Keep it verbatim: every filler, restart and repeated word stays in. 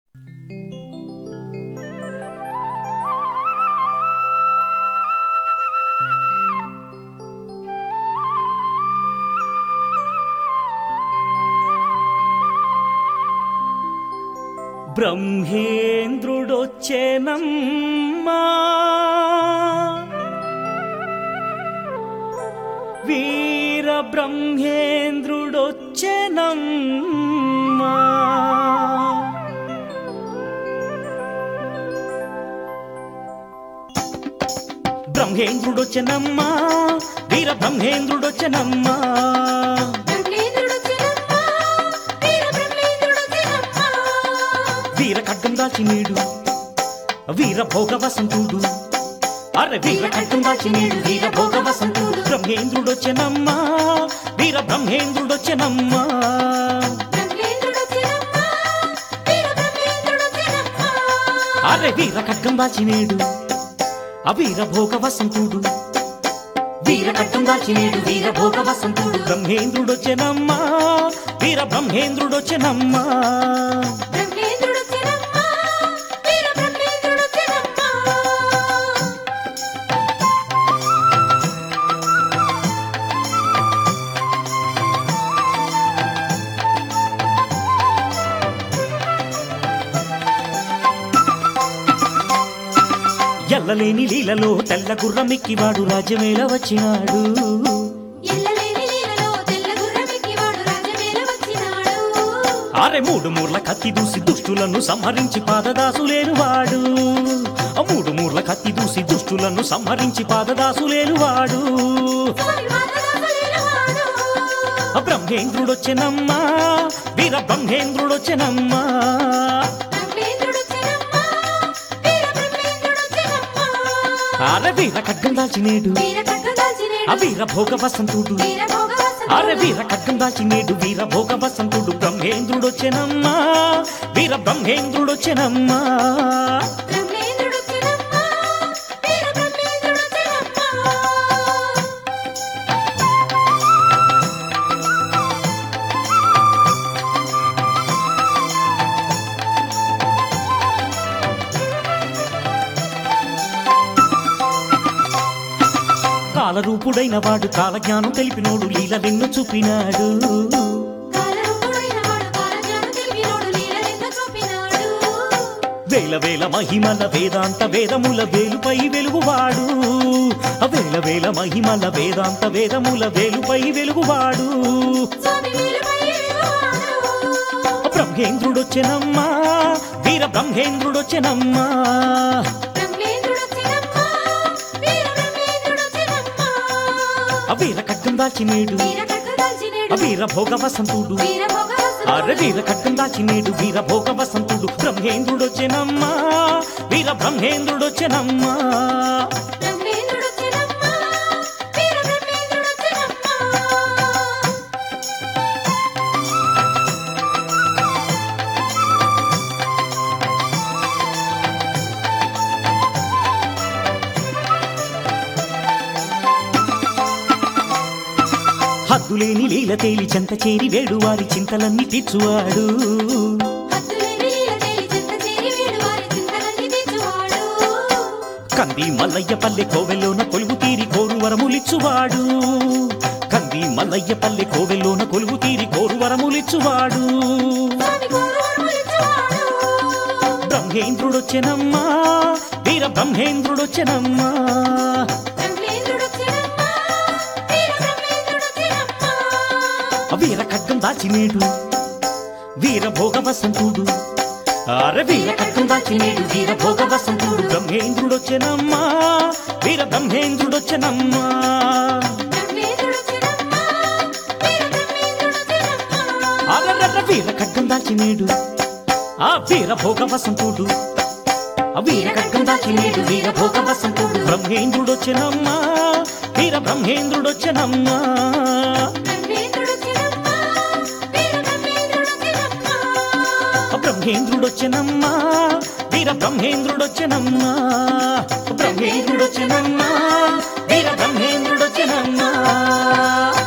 బ్రహ్మేంద్రుడొచ్చెనమ్మా వీర బ్రహ్మేంద్రుడొచ్చెనమ్మా బ్రహ్మేంద్రుడొచ్చెనమ్మా వీర బ్రహ్మేంద్రుడొచ్చెనమ్మా వీర ఖడ్గం దాచినీడు వీర భోగ వసంతుడు అరే వీర ఖడ్గం దాచినీడు వీర భోగ వసంతుడు బ్రహ్మేంద్రుడొచ్చెనమ్మా వీర బ్రహ్మేంద్రుడొచ్చెనమ్మా అరే వీర ఖడ్గం దాచినీడు అవీర భోగ వసంతుడు వీర ఖడ్గం దాచినీడు వీర భోగ వసంతుడు బ్రహ్మేంద్రుడొచ్చెనమ్మా వీర బ్రహ్మేంద్రుడొచ్చెనమ్మా ఎల్లలేని లీలలో తెల్ల గుర్రమెక్కివాడు రాజ్యమేల వచ్చినాడు అరే మూడు మూర్ల కత్తి దూసి దుష్టులను సంహరించి పాదదాసులేనువాడు మూడు మూర్ల కత్తి దూసి దుష్టులను సంహరించి పాదదాసులేనువాడు బ్రహ్మేంద్రుడొచ్చెనమ్మా వీర బ్రహ్మేంద్రుడొచ్చెనమ్మా అరే వీర ఖడ్గం దాచినేడు అవీర భోగ వసంతుడు అరే వీర ఖడ్గం దాచినేడు వీర భోగ వసంతుడు బ్రహ్మేంద్రుడొచ్చెనమ్మా వీర బ్రహ్మేంద్రుడొచ్చెనమ్మా కాలరూపుడైన వాడు కాలజ్ఞానం తెలిపినోడు లీలలెన్నో చూపినాడు వేల వేల మహిమల వేదాంత వేదముల వేలుపై వెలుగువాడు వేల వేల మహిమల వేదాంత వేదముల వేలుపై వెలుగువాడు బ్రహ్మేంద్రుడొచ్చెనమ్మా వీర బ్రహ్మేంద్రుడొచ్చెనమ్మా అవీర ఖడ్గం దాచినేడు అవీర భోగ వసంతుడు అరే వీర ఖడ్గం దాచినేడు వీర భోగ వసంతుడు బ్రహ్మేంద్రుడొచ్చెనమ్మా వీర బ్రహ్మేంద్రుడొచ్చెనమ్మా హద్దులేని లీల తేలి చెంత చేరి వేడు వారి చింతలన్నీ తీర్చువాడు కంది మల్లయ్య పల్లె కోవెల్లోన కొలువు తీరి కోరు వరములిచ్చువాడు కంది మల్లయ్య పల్లె కోవెల్లోన కొలువు తీరి కోరు వరములిచ్చువాడు బ్రహ్మేంద్రుడొచ్చెనమ్మా వీర బ్రహ్మేంద్రుడొచ్చెనమ్మా వీర ఖడ్గం దాచినేడు వీర భోగ వసంతుడు అరే వీర ఖడ్గం దాచినేడు వీర భోగ వసంతుడు బ్రహ్మేంద్రుడొచ్చెనమ్మా వీర బ్రహ్మేంద్రుడొచ్చెనమ్మా అరరర వీర ఖడ్గం దాచినేడు ఆ వీర భోగ వసంతుడు వీర ఖడ్గం దాచినేడు వీర భోగ వసంతుడు బ్రహ్మేంద్రుడొచ్చెనమ్మా వీర బ్రహ్మేంద్రుడొచ్చెనమ్మా బ్రహ్మేంద్రుడొచ్చెనమ్మా వీర బ్రహ్మేంద్రుడొచ్చెనమ్మా బ్రహ్మేంద్రుడొచ్చెనమ్మా వీర బ్రహ్మేంద్రుడొచ్చెనమ్మా